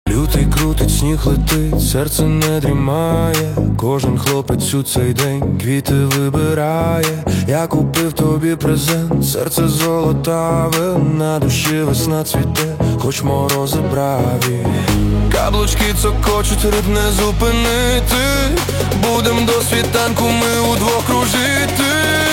Лютий крутить, сніг летить, серце не дрімає. Кожен хлопець у цей день квіти вибирає. Я купив тобі презент, серце золотаве. На душі весна цвіте, хоч морози браві. Каблучки цокочуть, ритм не зупинити. Будем до світанку ми удвох кружити.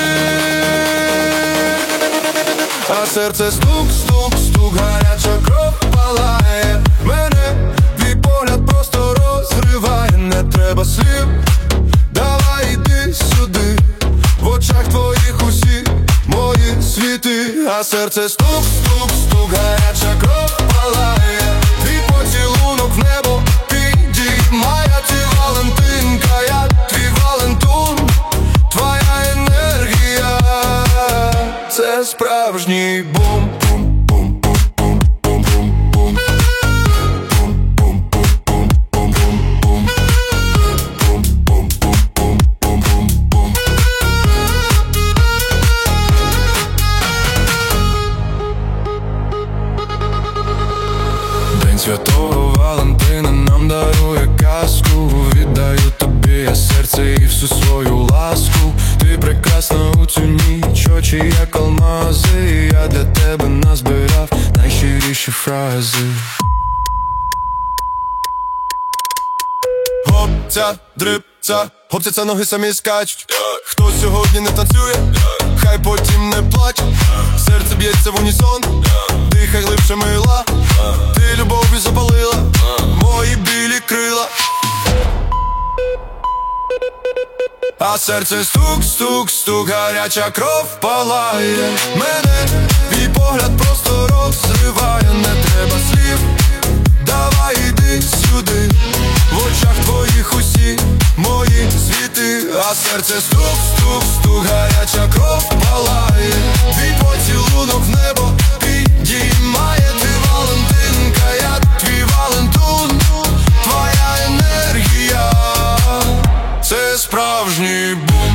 А серце стук, стук, стук, гаряча кров палає. Мене твій погляд просто розриває. Не треба слів, давай іди сюди. В очах твоїх усі мої світи. А серце стук, стук, стук, гаряча кров палає. Твій поцілунок в небо підіймає. Ти Валентинка, я твій Валентун. Твоя енергія — це справжній бум. День святого Валентина нам дарує казку. Віддаю тобі я серце і всю свою ласку. Ти прекрасна у цю ніч, очі як алмази. Я для тебе назбирав найщиріші фрази. Хопця, дрипця, хопця, ноги самі скачуть. Хто сьогодні не танцює, хай потім не плаче. Серце б'ється в унісон, дихай глибше, мила. Ти любов'ю запалила мої білі крила. А серце стук, стук, стук, гаряча кров палає. Мене твій погляд просто розриває. Не треба слів, давай іди сюди. В очах твоїх усі мої світи. А серце стук, стук, стук, гаряча кров палає. Твій поцілунок в небо підіймає. Ти Валентинка, я твій Валентун. Твоя енергія — це справжній бум.